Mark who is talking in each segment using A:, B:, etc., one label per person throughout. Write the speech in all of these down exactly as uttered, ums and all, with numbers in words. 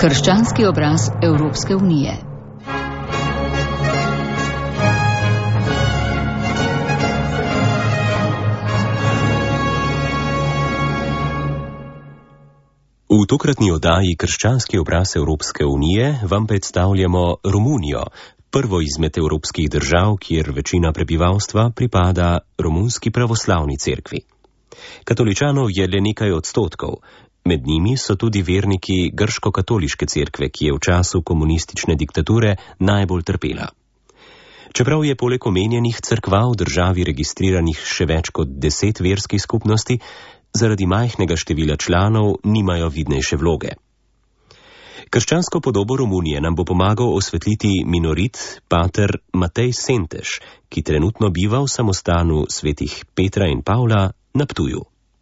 A: Krščanski obraz Evropske unije.
B: V tokratni oddaji Krščanski obraz Evropske unije vam predstavljamo Romunijo, prvo izmed evropskih držav, kjer večina prebivalstva pripada romunski pravoslavni cerkvi. Katoličanov je le nekaj odstotkov, med njimi so tudi verniki grško-katoliške cerkve, ki je v času komunistične diktature najbolj trpela. Čeprav je poleg omenjenih cerkva v državi registriranih še več kot deset verskih skupnosti, zaradi majhnega števila članov nimajo vidnejše vloge. Krščansko podobo Romunije nam bo pomagal osvetliti minorit pater Matej Senteš, ki trenutno biva v samostanu svetih Petra in Pavla na Ptuju.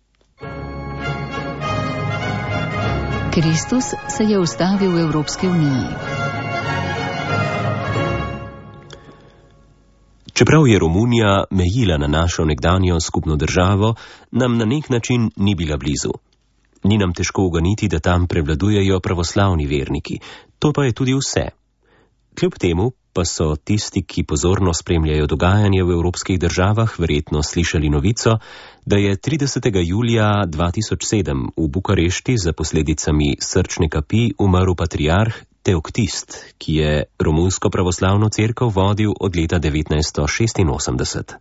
A: Kristus se je ustavil v Evropski uniji.
B: Čeprav je Romunija mejila na našo nekdanjo skupno državo, nam na nek način ni bila blizu. Ni nam težko uganiti, da tam prevladujejo pravoslavni verniki. To pa je tudi vse. Kljub temu pa so tisti, ki pozorno spremljajo dogajanje v evropskih državah, verjetno slišali novico, da je tridesetega julija dva tisoč sedem v Bukarešti za posledicami srčne kapi umrl patriarh Teoktist, ki je romunsko pravoslavno cerkev vodil od leta devetnajststo šestinosemdeset.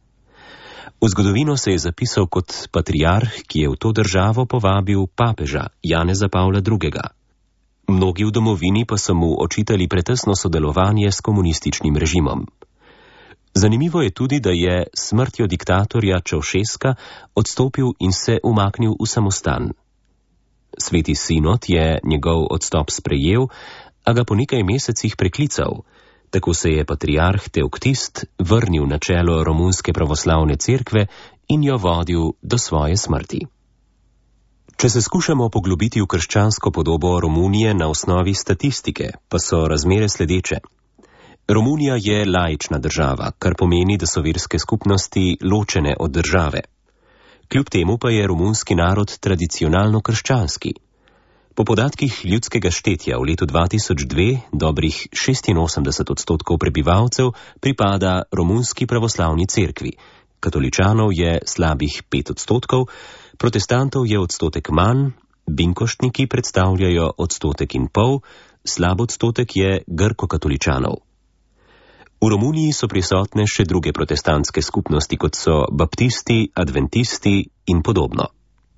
B: V zgodovino se je zapisal kot patriarh, ki je v to državo povabil papeža Janeza Pavla drugega. Mnogi v domovini pa so mu očitali pretesno sodelovanje s komunističnim režimom. Zanimivo je tudi, da je smrtjo diktatorja Čaušeska odstopil in se umaknil v samostan. Sveti sinod je njegov odstop sprejel, a ga po nekaj mesecih preklical. Tako se je patriarh Teoktist vrnil na čelo romunske pravoslavne cerkve in jo vodil do svoje smrti. Če se skušamo poglobiti v krščansko podobo Romunije na osnovi statistike, pa so razmere sledeče. Romunija je laična država, kar pomeni, da so verske skupnosti ločene od države. Kljub temu pa je romunski narod tradicionalno krščanski. Po podatkih ljudskega štetja v letu dva tisoč dve dobrih šestinosemdeset odstotkov prebivalcev pripada romunski pravoslavni cerkvi, katoličanov je slabih pet odstotkov, protestantov je odstotek manj, binkoštniki predstavljajo odstotek in pol, slab odstotek je grko-katoličanov. V Romuniji so prisotne še druge protestantske skupnosti, kot so baptisti, adventisti in podobno.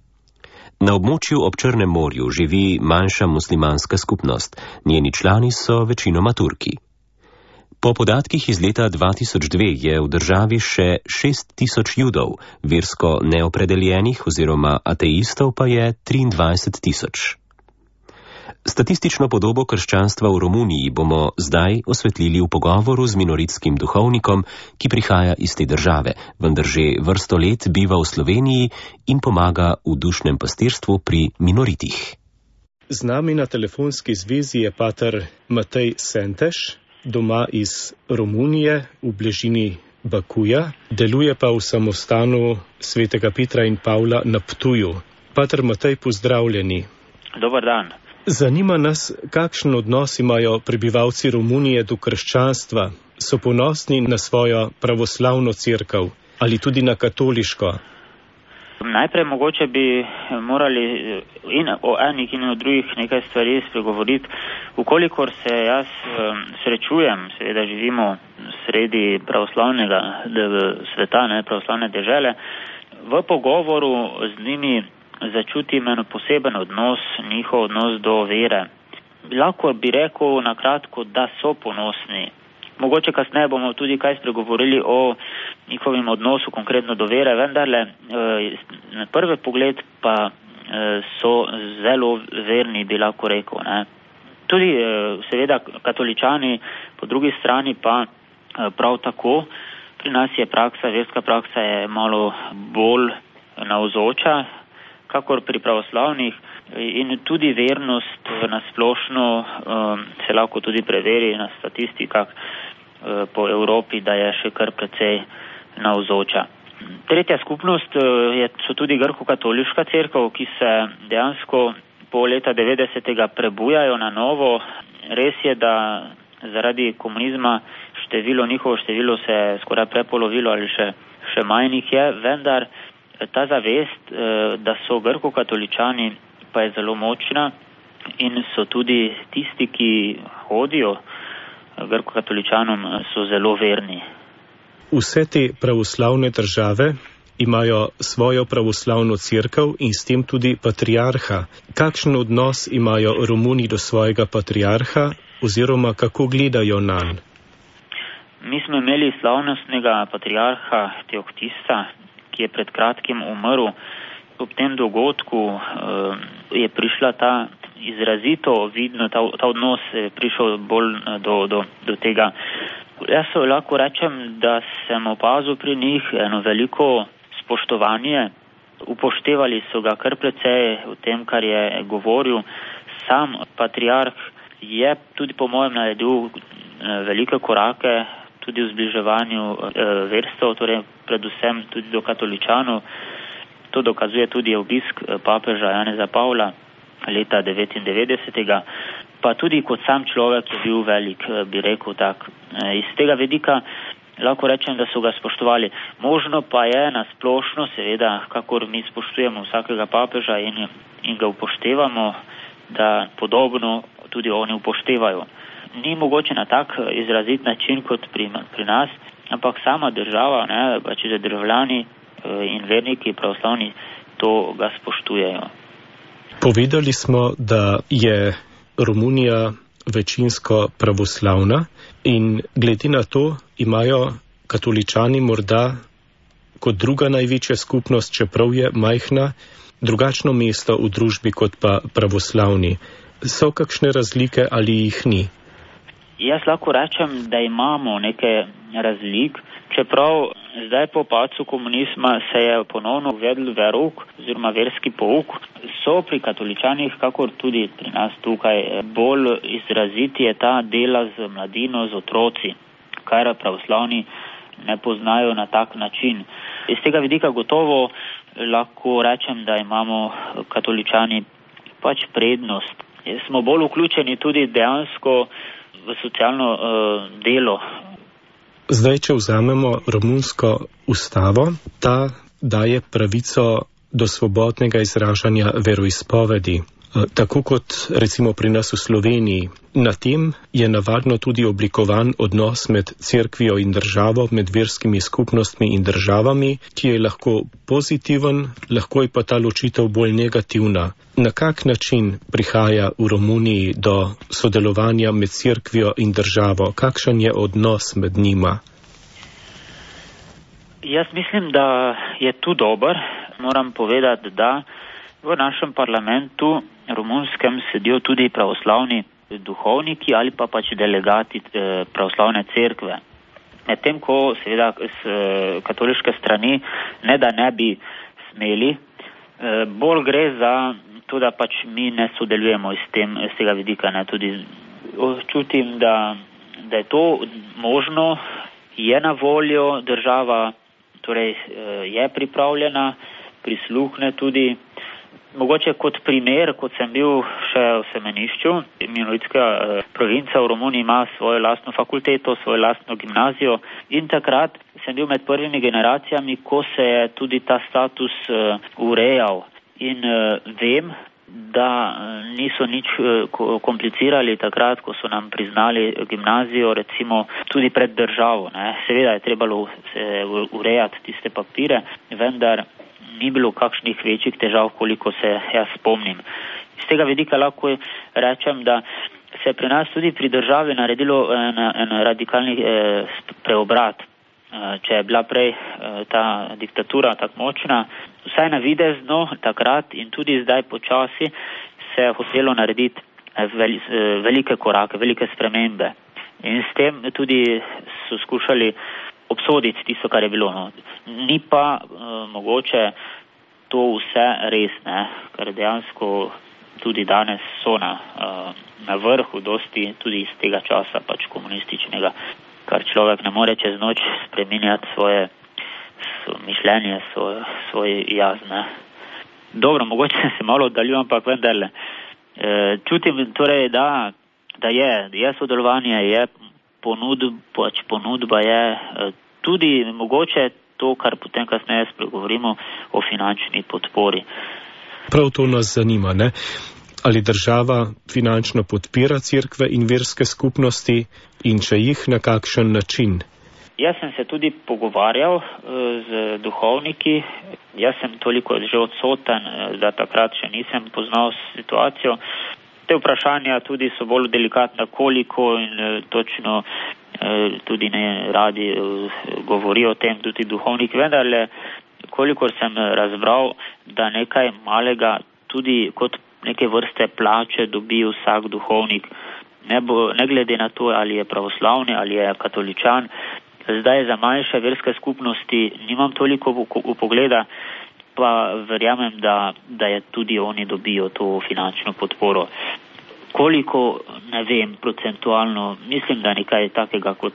B: Na območju ob Črnem morju živi manjša muslimanska skupnost, njeni člani so večinoma Turki. Po podatkih iz leta dva tisoč dve je v državi še šest tisoč judov, versko neopredeljenih oziroma ateistov pa je triindvajset tisoč. Statistično podobo krščanstva v Romuniji bomo zdaj osvetlili v pogovoru z minoritskim duhovnikom, ki prihaja iz te države, vendar že vrsto let biva v Sloveniji in pomaga v dušnem pastirstvu pri minoritih.
C: Z nami na telefonski zvezi je pater Matej Senteš, doma iz Romunije v bližini Bakuja, deluje pa v samostanu svetega Petra in Pavla na Ptuju. Pater Matej, pozdravljeni.
D: Dobar dan.
C: Zanima nas, kakšen odnos imajo prebivalci Romunije do krščanstva. So ponosni na svojo pravoslavno cerkev ali tudi na katoliško?
D: Najprej mogoče bi morali in o enih in o drugih nekaj stvari spregovoriti. Ukolikor se jaz srečujem, seveda živimo sredi pravoslavnega sveta, ne, pravoslavne dežele, v pogovoru z njimi začutim en poseben odnos, njihov odnos do vere. Lahko bi rekel na kratko, da so ponosni. Mogoče kasneje bomo tudi kaj spregovorili o njihovim odnosu konkretno do vere, vendarle na prvi pogled pa so zelo verni, bi lahko rekel. Ne. Tudi seveda katoličani, po drugi strani pa prav tako. Pri nas je praksa, verska praksa je malo bolj navzoča, kakor pri pravoslavnih, in tudi vernost nasplošno se lahko tudi preveri na statistikah po Evropi, da je še kar precej navzoča. Tretja skupnost je, so tudi grko-katoliška cerkev, ki se dejansko po leta devetdesetega prebujajo na novo. Res je, da zaradi komunizma število, njihovo število se je skoraj prepolovilo ali še, še manj jih je, vendar ta zavest, da so grko-katoličani pa je zelo močna in so tudi tisti, ki hodijo grko-katoličanom, so zelo verni.
C: Vse te pravoslavne države imajo svojo pravoslavno cerkev in s tem tudi patriarha. Kakšen odnos imajo Romuni do svojega patriarha oziroma kako gledajo nanj?
D: Mi smo imeli slavnostnega patriarha Teoktista, ki je pred kratkim umrl. Ob tem dogodku uh, je prišla ta izrazito vidno, ta, ta odnos je prišel bolj do, do, do tega. Jaz so lahko rečem, da sem opazil pri njih eno veliko spoštovanje. Upoštevali so ga kar precej v tem, kar je govoril. Sam patriarh je tudi po mojem naredil velike korake tudi v zbliževanju verstev, torej predvsem tudi do katoličanov. To dokazuje tudi obisk papeža Janeza Pavla leta devetindevetdesetega, pa tudi kot sam človek je bil velik, bi rekel tak. Iz tega vidika lahko rečem, da so ga spoštovali. Možno pa je na splošno, seveda, kakor mi spoštujemo vsakega papeža in, in ga upoštevamo, da podobno tudi oni upoštevajo. Ni mogoče na tak izrazit način kot pri, pri nas, ampak sama država, ne, pa če državljani in verniki pravoslavni to ga spoštujejo.
C: Povedali smo, da je Romunija večinsko pravoslavna in glede na to imajo katoličani morda kot druga največja skupnost, čeprav je majhna, drugačno mesto v družbi kot pa pravoslavni. So kakšne razlike ali jih ni?
D: Jaz lahko rečem, da imamo neke razlik, čeprav zdaj po padcu komunizma se je ponovno uvedl verouk oziroma verski pouk. So pri katoličanih, kakor tudi pri nas tukaj, bolj izraziti je ta dela z mladino, z otroci, kar pravoslavni ne poznajo na tak način. Iz tega vidika gotovo lahko rečem, da imamo katoličani pač prednost. Smo bolj vključeni tudi dejansko v socialno uh, delo.
C: Zdaj, če vzamemo romunsko ustavo, ta daje pravico do svobodnega izražanja veroizpovedi, tako kot recimo pri nas v Sloveniji. Na tem je navadno tudi oblikovan odnos med cerkvijo in državo, med verskimi skupnostmi in državami, ki je lahko pozitiven, lahko je pa ta ločitev bolj negativna. Na kak način prihaja v Romuniji do sodelovanja med cerkvijo in državo? Kakšen je odnos med njima?
D: Jaz mislim, da je tu dober. Moram povedati, da v našem parlamentu romunskem sedijo tudi pravoslavni duhovniki ali pa pač delegati pravoslavne cerkve. Medtem ko seveda s katoliške strani ne da ne bi smeli, bolj gre za to, da pač mi ne sodelujemo s tem, z tega vidika. Ne. Tudi čutim, da, da je to možno, je na voljo država, torej je pripravljena, prisluhne tudi. Mogoče kot primer, kot sem bil še v Semenišču, minoritska provinca v Romuniji ima svojo lastno fakulteto, svojo lastno gimnazijo in takrat sem bil med prvimi generacijami, ko se je tudi ta status uh, urejal. In uh, vem, da niso nič uh, komplicirali takrat, ko so nam priznali gimnazijo, recimo tudi pred državo. Ne. Seveda je trebalo se urejati tiste papire, vendar ni bilo kakšnih večjih težav, koliko se jaz spomnim. Iz tega vidika lahko rečem, da se je pri nas tudi pri državi naredilo en, en radikalni eh, preobrat. Eh, če je bila prej eh, ta diktatura tako močna, vsaj navidezno takrat in tudi zdaj počasi se je hotelo narediti eh, veli, eh, velike korake, velike spremembe. In s tem tudi so skušali obsoditi tisto, kar je bilo. No. Ni pa uh, mogoče to vse res, ne, ker dejansko tudi danes so na, uh, na vrhu dosti tudi iz tega časa pač komunističnega, kar človek ne more čez noč spreminjati svoje so, mišljenje, svoje, svoje jaz. Ne. Dobro, mogoče se malo oddaljujem, ampak vendarle. Čutim torej, da, da je, je sodelovanje, je ponudba, pač ponudba je tudi mogoče to, kar potem kasneje spregovorimo o finančni podpori.
C: Prav to nas zanima, ne? Ali država finančno podpira cerkve in verske skupnosti in če jih, na kakšen način?
D: Jaz sem se tudi pogovarjal z duhovniki. Jaz sem toliko že odsoten, da takrat še nisem poznal situacijo. Te vprašanja tudi so bolj delikatna, koliko in točno tudi ne radi govorijo o tem, tudi duhovniki. Vendarle, kolikor sem razbral, da nekaj malega tudi kot neke vrste plače dobi vsak duhovnik, ne, bo, ne glede na to, ali je pravoslavni ali je katoličan. Zdaj za manjše verske skupnosti nimam toliko upogleda, pa verjamem, da, da je tudi oni dobijo to finančno podporo. Koliko, ne vem, procentualno, mislim, da nekaj takega kot,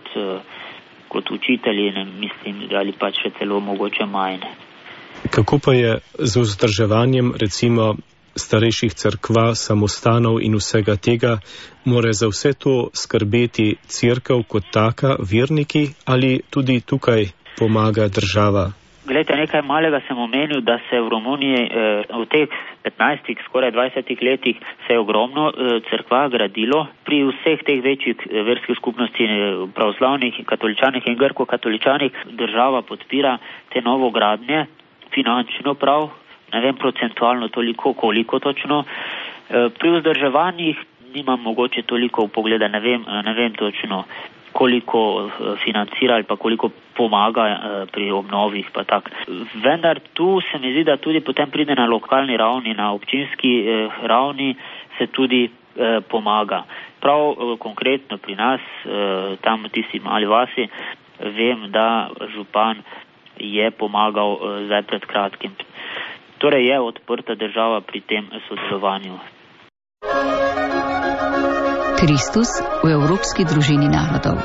D: kot učitelji, ne mislim, ali pa še celo mogoče manj.
C: Kako pa je z vzdrževanjem, recimo, starejših cerkva, samostanov in vsega tega? More za vse to skrbeti cerkev kot taka, verniki, ali tudi tukaj pomaga država?
D: Glejte, nekaj malega sem omenil, da se v Romuniji v teh petnajstih, skoraj dvajsetih letih se je ogromno cerkva gradilo. Pri vseh teh večjih verskih skupnosti, pravoslavnih, katoličanih in grko-katoličanih, država podpira te novogradnje finančno prav. Ne vem procentualno toliko, koliko točno. Pri vzdrževanjih nimam mogoče toliko upogleda, ne vem, ne vem točno, koliko financira ali pa koliko pomaga pri obnovih pa tak. Vendar tu se mi zdi, da tudi potem pride na lokalni ravni, na občinski ravni se tudi pomaga. Prav konkretno pri nas, tam v tisti mali vasi, vem, da župan je pomagal zdaj pred kratkim. Torej je odprta država pri tem sodelovanju.
A: Kristus v Evropski družini narodov.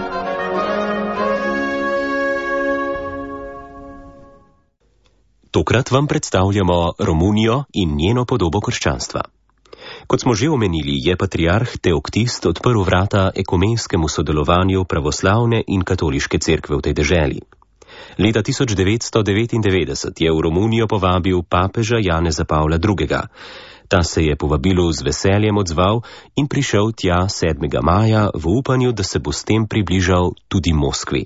B: Tokrat vam predstavljamo Romunijo in njeno podobo krščanstva. Kot smo že omenili, je patriarh Teoktist odprl vrata ekumenskemu sodelovanju pravoslavne in katoliške cerkve v tej deželi. Leta tisoč devetsto devetindevetdeset je v Romunijo povabil papeža Janeza Pavla drugega. Ta se je povabilu z veseljem odzval in prišel tja sedmega maja v upanju, da se bo s tem približal tudi Moskvi.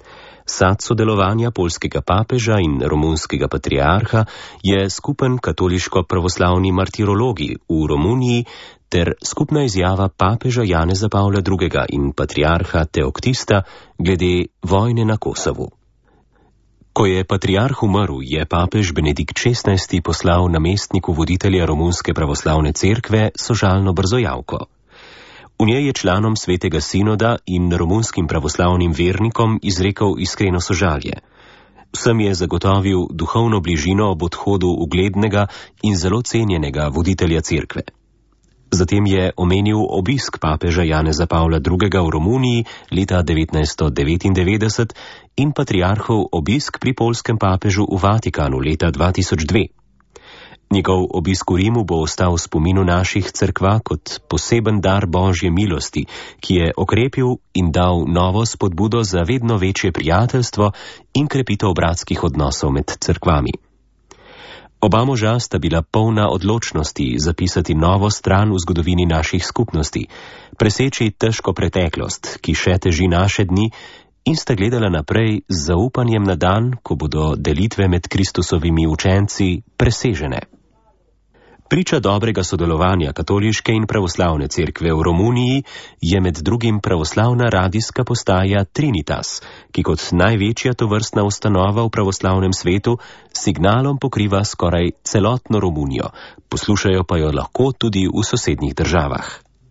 B: Sad sodelovanja poljskega papeža in romunskega patriarha je skupen katoliško-pravoslavni martirologi v Romuniji ter skupna izjava papeža Janeza Pavla drugega in patriarha Teoktista glede vojne na Kosovu. Ko je patriarh umrl, je papež Benedikt šestnajsti poslal namestniku voditelja romunske pravoslavne cerkve sožalno brzojavko. V njej je članom svetega sinoda in romunskim pravoslavnim vernikom izrekel iskreno sožalje. Vsem je zagotovil duhovno bližino ob odhodu uglednega in zelo cenjenega voditelja cerkve. Zatem je omenil obisk papeža Janeza Pavla drugega v Romuniji leta devetnajststo devetindevetdeset in patriarhov obisk pri poljskem papežu v Vatikanu leta dva tisoč dve. Njegov obisk v Rimu bo ostal v spominu naših cerkva kot poseben dar Božje milosti, ki je okrepil in dal novo spodbudo za vedno večje prijateljstvo in krepitev bratskih odnosov med cerkvami. Oba moža sta bila polna odločnosti zapisati novo stran v zgodovini naših skupnosti, preseči težko preteklost, ki še teži naše dni, in sta gledala naprej z zaupanjem na dan, ko bodo delitve med Kristusovimi učenci presežene. Priča dobrega sodelovanja katoliške in pravoslavne cerkve v Romuniji je med drugim pravoslavna radijska postaja Trinitas, ki kot največja tovrstna ustanova v pravoslavnem svetu signalom pokriva skoraj celotno Romunijo, poslušajo pa jo lahko tudi v sosednjih državah.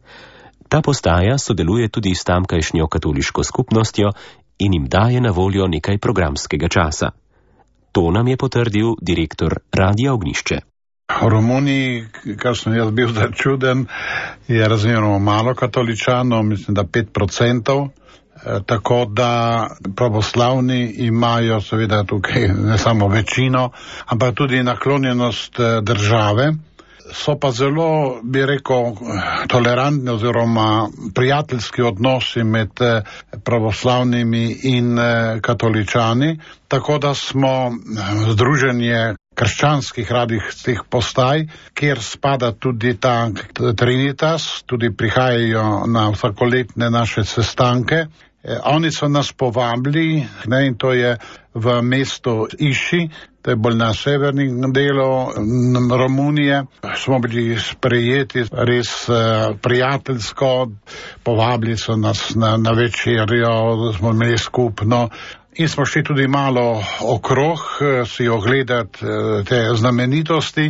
B: Ta postaja sodeluje tudi s tamkajšnjo katoliško skupnostjo in jim daje na voljo nekaj programskega časa. To nam je potrdil direktor Radia Ognjišče.
E: V Romuniji, kar sem jaz bil začuden, je razmeroma malo katoličanov, mislim, da pet procentov, tako da pravoslavni imajo seveda tukaj ne samo večino, ampak tudi naklonjenost države. So pa zelo, bi rekel, tolerantni oziroma prijateljski odnosi med pravoslavnimi in katoličani, tako da smo združenje krščanskih radijskih postaj, kjer spada tudi ta Trinitas, tudi prihajajo na vsakoletne naše sestanke. Oni so nas povabili, ne, in to je v mestu Iši, to je bolj na severnem delu Romunije. Smo bili sprejeti res uh, prijateljsko, povabili so nas na, na večerjo, smo imeli skupno in smo šli tudi malo okrog, si ogledati uh, te znamenitosti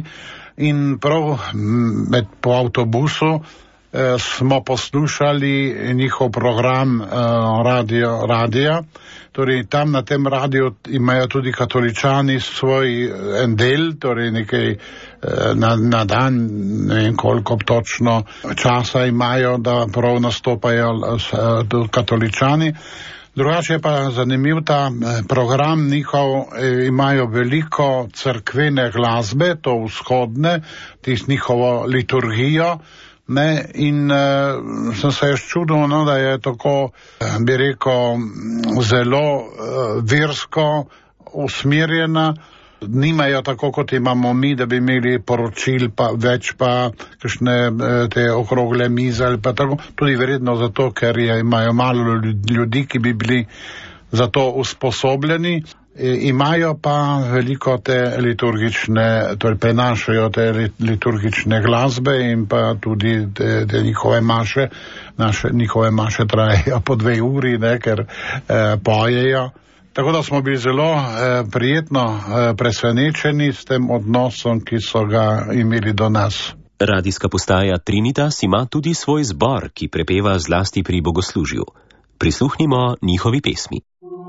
E: in prav med, po avtobusu smo poslušali njihov program uh, radio, radija. Torej tam na tem radiju imajo tudi katoličani svoj en del, torej nekaj uh, na, na dan, ne vem koliko točno časa imajo, da prav nastopajo uh, katoličani. Drugače je pa zanimiv ta program njihov, imajo veliko cerkvene glasbe, to vzhodne, tist njihovo liturgijo. Ne, in uh, sem se jaz čudil, no, da je tako, bi rekel, zelo uh, versko usmerjena. Nimajo tako, kot imamo mi, da bi imeli poročil, pa več pa kakšne te okrogle mize ali pa tako. Tudi verjetno zato, ker je, imajo malo ljudi, ki bi bili za to usposobljeni. E, imajo pa veliko te liturgične, torej prenašajo te liturgične glasbe in pa tudi te, te njihove maše, naše njihove maše trajajo po dve uri, ne, ker eh, pojejo. Tako da smo bili zelo eh, prijetno eh, presenečeni s tem odnosom, ki so ga imeli do nas.
B: Radijska postaja Trinitas ima tudi svoj zbor, ki prepeva zlasti pri bogoslužju. Prisluhnimo njihovi pesmi.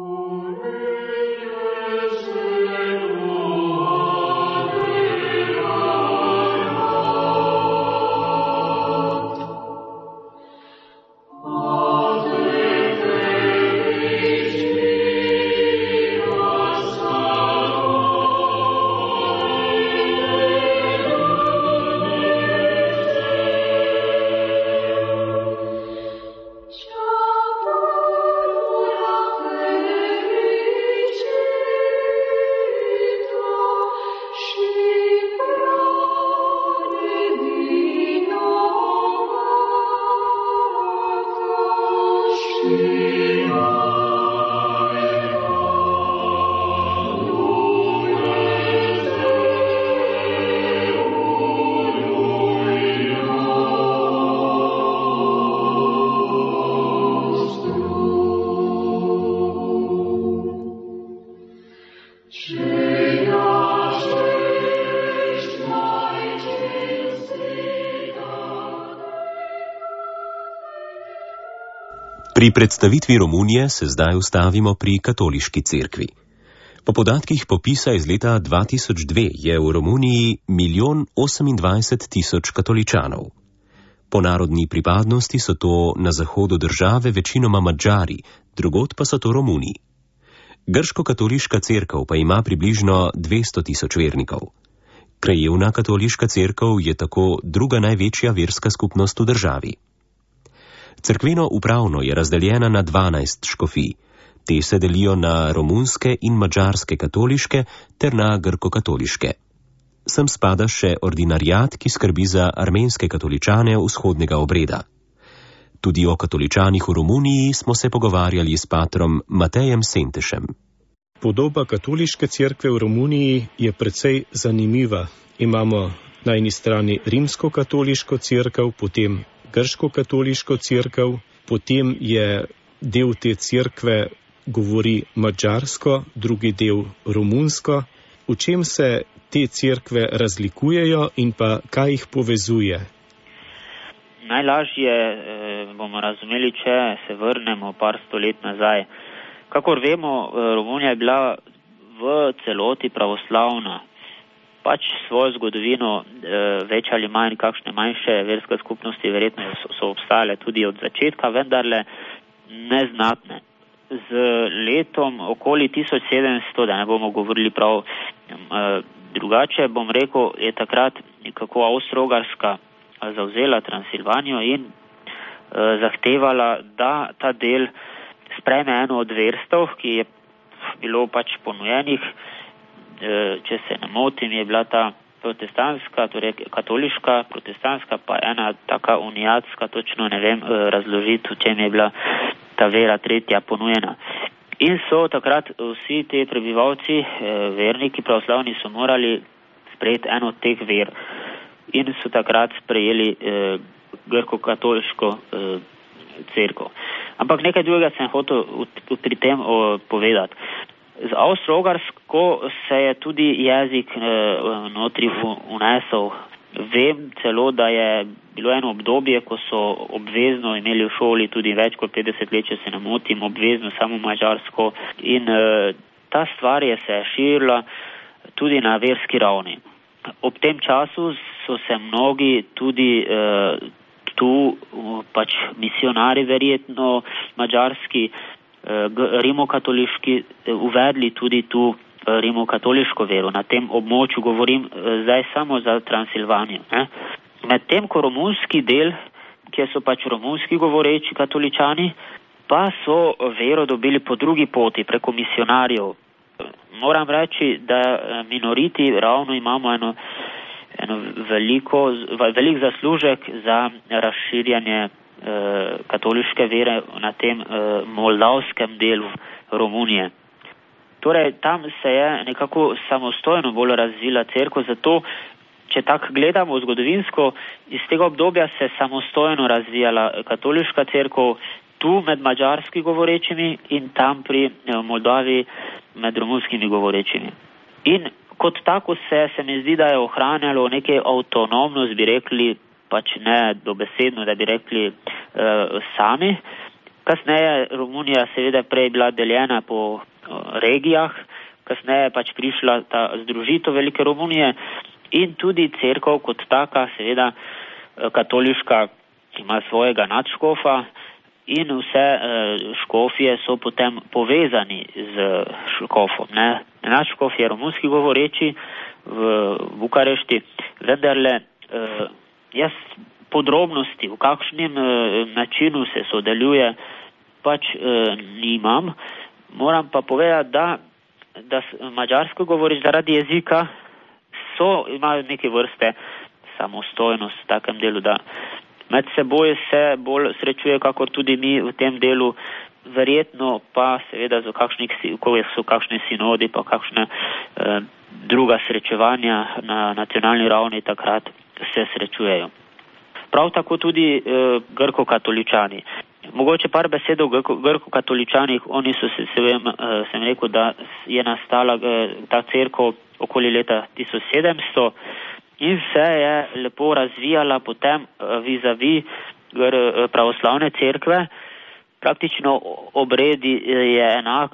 B: Pri predstavitvi Romunije se zdaj ustavimo pri katoliški cerkvi. Po podatkih popisa iz leta dva tisoč dve je v Romuniji milijon osemindvajset tisoč katoličanov. Po narodni pripadnosti so to na zahodu države večinoma Madžari, drugod pa so to Romuni. Grško-katoliška cerkev pa ima približno dvesto tisoč vernikov. Krajevna katoliška cerkev je tako druga največja verska skupnost v državi. Cerkveno upravno je razdeljena na dvanajst škofij. Te se delijo na romunske in madžarske katoliške ter na grko-katoliške. Sem spada še ordinariat, ki skrbi za armenske katoličane vzhodnega obreda. Tudi o katoličanih v Romuniji smo se pogovarjali s patrom Matejem Sentešem.
C: Podoba katoliške cerkve v Romuniji je precej zanimiva. Imamo na eni strani rimsko-katoliško cerkev, potem grško-katoliško cerkev, potem je del te cerkve govori madžarsko, drugi del romunsko. V čem se te cerkve razlikujejo in pa kaj jih povezuje?
D: Najlažje eh, bomo razumeli, če se vrnemo par sto let nazaj. Kakor vemo, Romunija je bila v celoti pravoslavna. Pač svojo zgodovino, več ali manj, kakšne manjše verske skupnosti verjetno so obstajale tudi od začetka, vendarle neznatne. Z letom okoli tisoč sedemsto, da ne bomo govorili prav drugače, bom rekel, je takrat nekako Avstro-Ogrska zavzela Transilvanijo in uh, zahtevala, da ta del sprejme eno od verstev, ki je bilo pač ponujenih. Uh, če se ne motim, je bila ta protestantska, torej katoliška, protestantska, pa ena taka unijatska, točno ne vem uh, razložiti, v čem je bila ta vera tretja ponujena. In so takrat vsi te prebivalci, uh, verniki pravoslavni, so morali sprejeti eno od teh ver. In so takrat sprejeli eh, grko-katoliško eh, cerkev. Ampak nekaj drugega sem hotel pri tem o, povedati. Z Avstro-Ogrsko se je tudi jezik eh, notri unesel. Vem celo, da je bilo eno obdobje, ko so obvezno imeli v šoli tudi več kot petdeset let, če se ne motim, obvezno samo mađarsko. In eh, ta stvar je se širila tudi na verski ravni. Ob tem času so se mnogi tudi uh, tu uh, pač misionari verjetno mađarski, uh, rimokatoliški, uh, uvedli tudi tu uh, rimokatoliško vero. Na tem območju govorim uh, zdaj samo za Transilvanijo. Ne? Medtem ko romunski del, kjer so pač romunski govoreči katoličani, pa so vero dobili po drugi poti, preko misionarjev. Moram reči, da minoriti ravno imamo eno, eno veliko, velik zaslužek za razširjanje eh, katoliške vere na tem eh, moldavskem delu Romunije. Torej, tam se je nekako samostojno bolj razvila cerkev, zato, če tako gledamo zgodovinsko, iz tega obdobja se samostojno razvijala katoliška cerkev, tu med mađarski govorečimi in tam pri Moldavi med romunskimi govorečimi. In kot tako se, se mi zdi, da je ohranjalo neke avtonomnost, bi rekli, pač ne dobesedno, da bi rekli uh, sami. Kasneje Romunija seveda prej bila deljena po uh, regijah, kasneje pač prišla ta združitev Velike Romunije in tudi cerkev kot taka, seveda uh, katoliška, ima svojega nadškofa, in vse uh, škofje so potem povezani z škofom. Ne? Nadškof je romunski govoreči v Bukarešti, vendarle uh, jaz podrobnosti, v kakšnem uh, načinu se sodeluje, pač uh, nimam. Moram pa povedati, da, da mađarsko govoriš zaradi jezika so, imajo neke vrste samostojnost v takem delu, da med seboj se bolj srečuje, kakor tudi mi v tem delu, verjetno pa seveda so kakšni, ko so kakšne sinodi, pa kakšne eh, druga srečevanja na nacionalni ravni takrat se srečujejo. Prav tako tudi eh, grko-katoličani. Mogoče par besed o grko-katoličanih, oni so se, se vem, eh, sem rekel, da je nastala eh, ta cerkev okoli leta tisoč sedemsto, in se je lepo razvijala potem vis-a-vis pravoslavne cerkve. Praktično obredi je enak,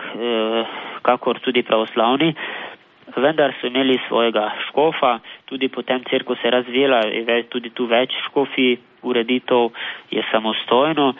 D: kakor tudi pravoslavni, vendar so imeli svojega škofa, tudi potem cerkev se je razvijala, je tudi tu več škofij, ureditev je samostojno.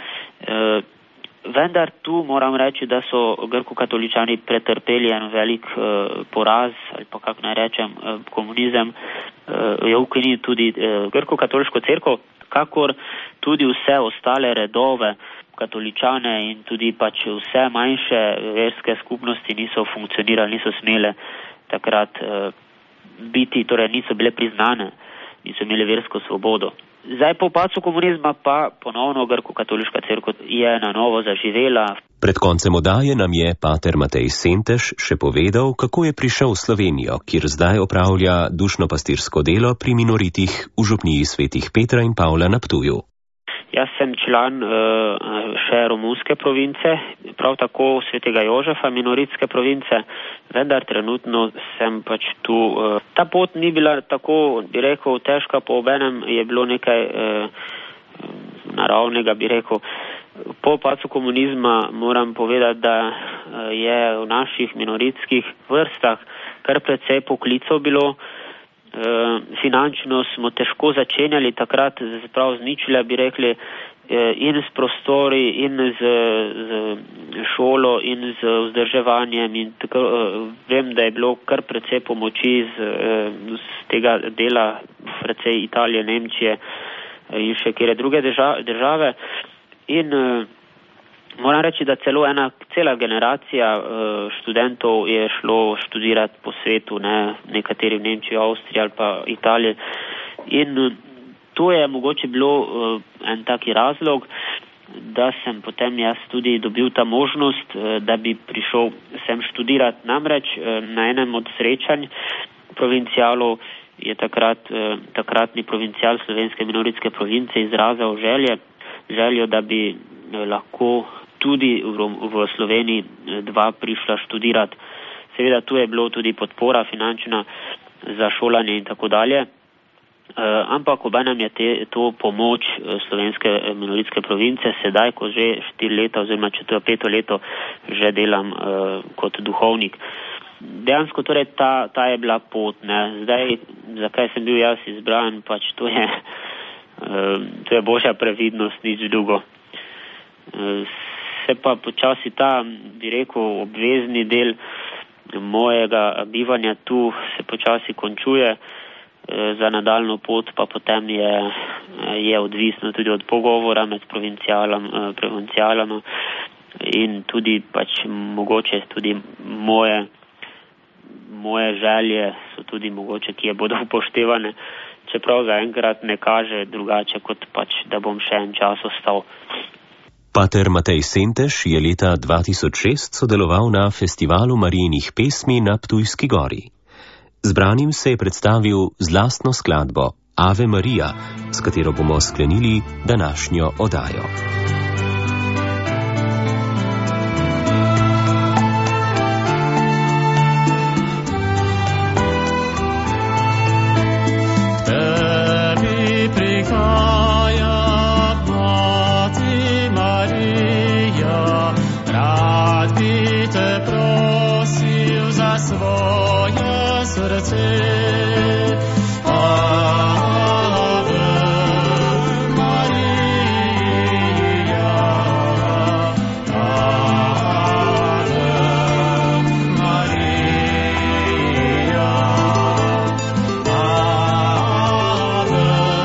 D: Vendar tu moram reči, da so grko-katoličani pretrpeli en velik uh, poraz, ali pa kak naj rečem, uh, komunizem uh, je ukinil tudi uh, grko-katoliško cerkev, kakor tudi vse ostale redove katoličane in tudi pač vse manjše verske skupnosti niso funkcionirali, niso smele takrat uh, biti, torej niso bile priznane, niso imeli versko svobodo. Zdaj po padcu komunizma pa ponovno grko-katoliška cerkev je na novo zaživela.
B: Pred koncem oddaje nam je pater Matej Senteš še povedal, kako je prišel v Slovenijo, kjer zdaj opravlja dušno-pastirsko delo pri minoritih v župniji svetih Petra in Pavla na Ptuju.
D: Jaz sem član uh, še romunske province, prav tako svetega Jožefa, minoritske province, vendar trenutno sem pač tu. Uh, ta pot ni bila tako, bi rekel, težka, po obenem je bilo nekaj uh, naravnega, bi rekel. Po padcu komunizma moram povedati, da uh, je v naših minoritskih vrstah kar precej poklicov bilo. Uh, finančno smo težko začenjali takrat, prav zničili, bi rekli,
F: in s prostori, in z, z šolo, in z vzdrževanjem. In tako, vem, da je bilo kar precej pomoči z, z tega dela, precej Italije, Nemčije in še kjer druge države. In moram reči, da celo ena cela generacija študentov je šlo študirati po svetu, ne, nekateri v Nemčiji, Avstriji ali pa Italiji. In to je mogoče bilo uh, en taki razlog, da sem potem jaz tudi dobil ta možnost, uh, da bi prišel sem študirati. Namreč uh, na enem od srečanj provincialov je takrat, uh, takratni provincial slovenske minoritske province izrazil želje, željo, da bi uh, lahko tudi v, v Sloveniji uh, dva prišla študirati. Seveda tu je bilo tudi podpora finančna za šolanje in tako dalje. Uh, ampak obenem je te, to pomoč uh, slovenske minoritske province, sedaj, ko že štiri leta oziroma četrto, peto leto že delam uh, kot duhovnik. Dejansko torej ta, ta je bila pot, ne. Zdaj, zakaj sem bil jaz izbran, pač to je, uh, to je božja previdnost, nič drugo. Uh, se pa počasi ta, bi rekel, obvezni del mojega bivanja tu se počasi končuje. Za nadaljno pot pa potem je, je odvisno tudi od pogovora med provincialama in tudi pač mogoče tudi moje, moje želje so tudi mogoče, ki je bodo upoštevane, čeprav zaenkrat ne kaže drugače, kot pač, da bom še en čas ostal.
B: Pater Matej Senteš je leta dva tisoč šest sodeloval na festivalu Marijinih pesmi na Ptujski gori. Zbranim se je predstavil z lastno skladbo Ave Maria, s katero bomo sklenili današnjo oddajo. Tebi prihaja, Mati Marija, rad bi te prosil za svoje srce. Ave Maria, Ave Maria, Ave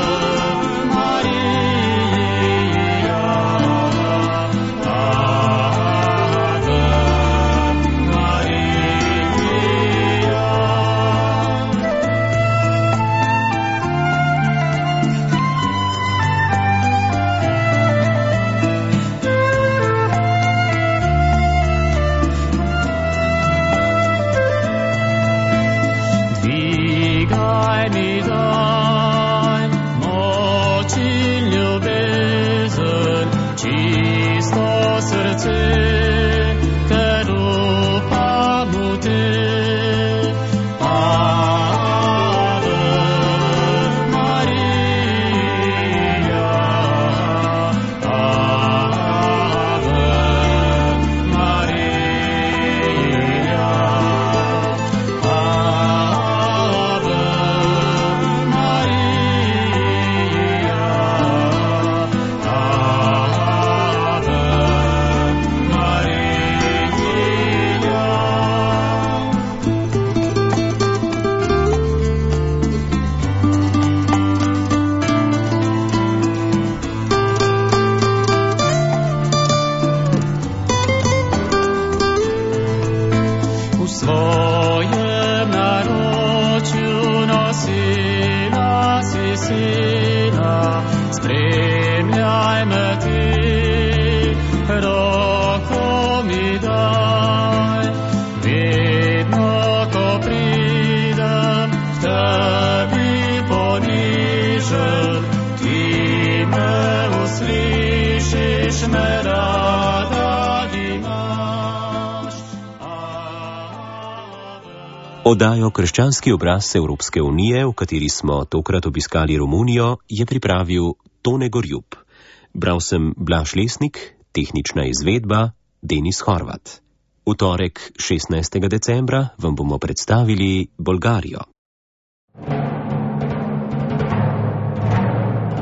B: Oddajo Krščanski obraz Evropske unije, v kateri smo tokrat obiskali Romunijo, je pripravil Tone Gorjub. Bral sem Blaž Lesnik, tehnična izvedba Denis Horvat. V torek šestnajstega decembra vam bomo predstavili Bolgarijo.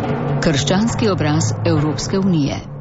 A: Krščanski obraz Evropske unije.